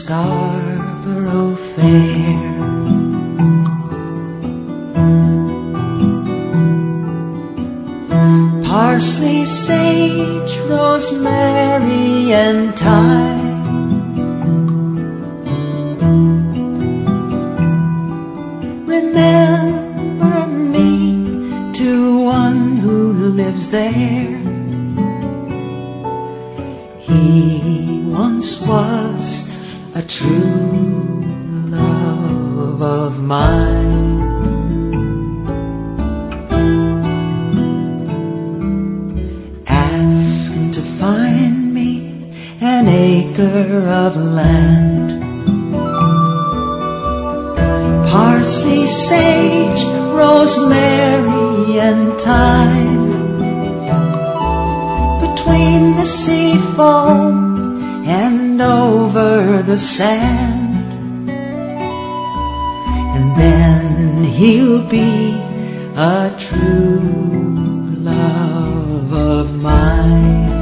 Scarborough Fair. Parsley, sage, rosemary, and thyme. Remember me to one who lives there. He once was a true love of mine. Ask him to find me an acre of land. Parsley, sage, rosemary, and thyme. Between the sea foam and over the sand, and then he'll be a true love of mine.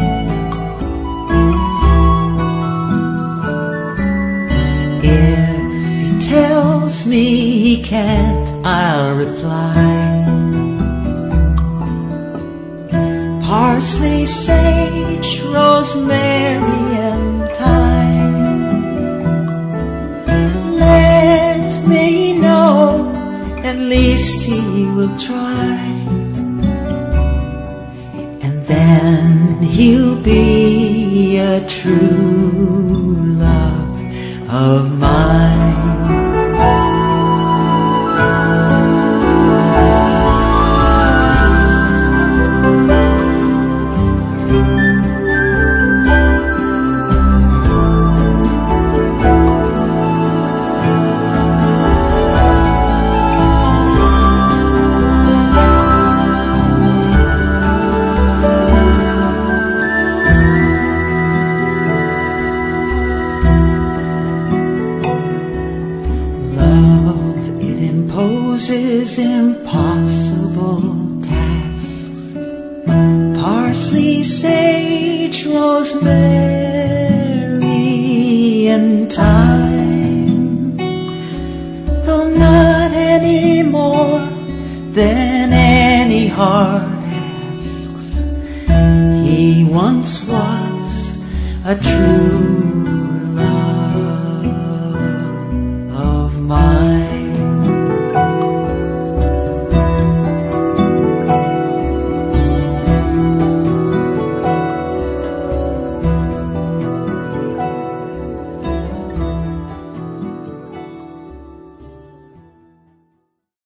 If he tells me he can't, I'll reply: parsley, sage, rosemary, and thyme. Let me know, at least he will try, and then he'll be a true love of mine. Imposes impossible tasks. Parsley, sage, rosemary, and thyme. Though not any more than any heart asks, he once was a true